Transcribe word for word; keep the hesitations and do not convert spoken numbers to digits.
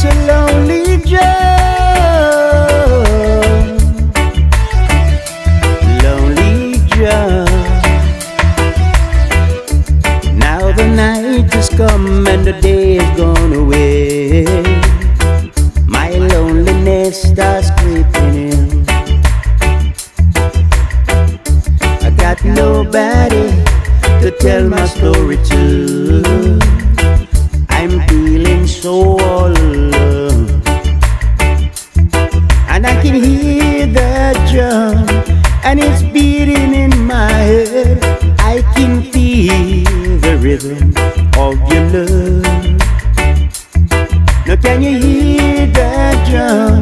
a lonely drum, lonely drum. Now the night has come and the day is gone away. My loneliness starts creeping in. I got nobody to tell my story to. I'm feeling so all alone, and I can hear the drum, and it's beating in my head. I can feel the rhythm of your love. Now can you hear the drum?